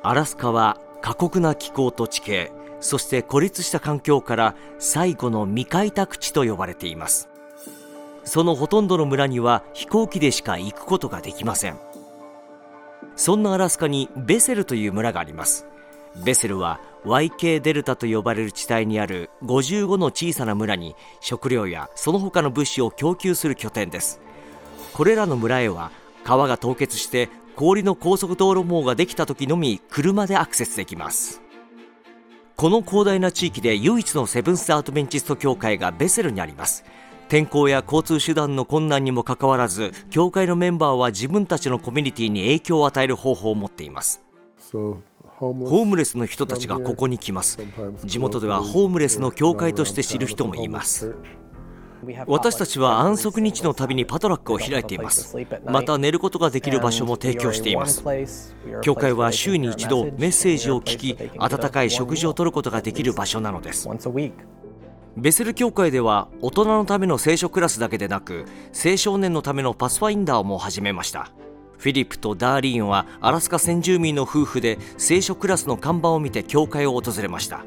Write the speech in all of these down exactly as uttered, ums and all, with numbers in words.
アラスカは過酷な気候と地形、そして孤立した環境から最後の未開拓地と呼ばれています。そのほとんどの村には飛行機でしか行くことができません。そんなアラスカにベセルという村があります。ベセルは ワイケー デルタと呼ばれる地帯にあるごじゅうごの小さな村に食料やその他の物資を供給する拠点です。これらの村へは川が凍結して氷の高速道路網ができた時のみ車でアクセスできます。この広大な地域で唯一のセブンス・アドベンチスト教会がベセルにあります。天候や交通手段の困難にもかかわらず、教会のメンバーは自分たちのコミュニティに影響を与える方法を持っています。ホームレスの人たちがここに来ます。地元ではホームレスの教会として知る人もいます。私たちは安息日のたびにパトラックを開いています。また寝ることができる場所も提供しています。教会は週に一度メッセージを聞き、温かい食事をとることができる場所なのです。ベセル教会では大人のための聖書クラスだけでなく、青少年のためのパスファインダーも始めました。フィリップとダーリーンはアラスカ先住民の夫婦で、聖書クラスの看板を見て教会を訪れました。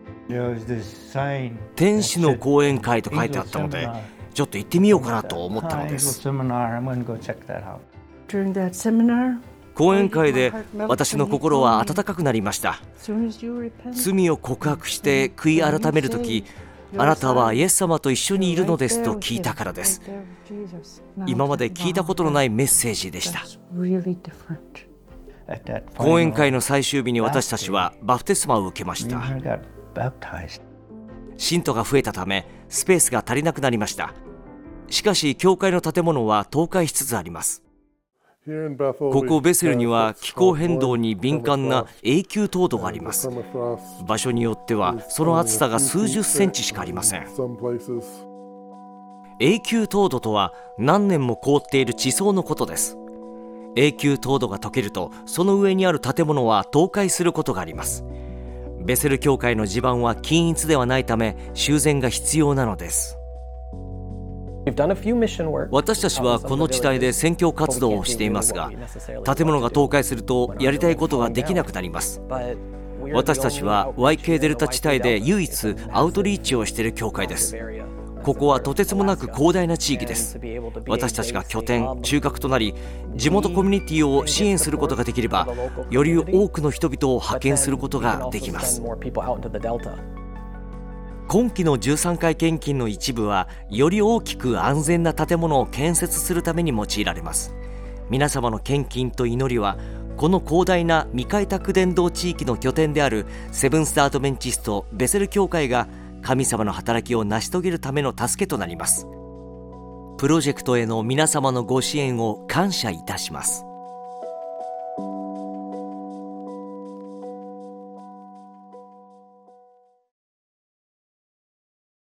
天使の講演会と書いてあったので、ちょっと行ってみようかなと思ったのです。講演会で私の心は温かくなりました。罪を告白して悔い改めるとき、あなたはイエス様と一緒にいるのですと聞いたからです。今まで聞いたことのないメッセージでした。講演会の最終日に私たちはバプテスマを受けました。信徒が増えたためスペースが足りなくなりました。しかし教会の建物は倒壊しつつあります。ここベセルには気候変動に敏感な永久凍土があります。場所によってはその厚さが数十センチしかありません。永久凍土とは何年も凍っている地層のことです。永久凍土が溶けるとその上にある建物は倒壊することがあります。ベセル教会の地盤は均一ではないため修繕が必要なのです。私たちはこの地帯で宣教活動をしていますが、建物が倒壊するとやりたいことができなくなります。私たちは ワイケー デルタ地帯で唯一アウトリーチをしている教会です。ここはとてつもなく広大な地域です。私たちが拠点、中核となり、地元コミュニティを支援することができれば、より多くの人々を派遣することができます。今期のじゅうさんかい献金の一部は、より大きく安全な建物を建設するために用いられます。皆様の献金と祈りは、この広大な未開拓伝道地域の拠点であるセブンス・アドベンチスト・ベセル教会が神様の働きを成し遂げるための助けとなります。プロジェクトへの皆様のご支援を感謝いたします。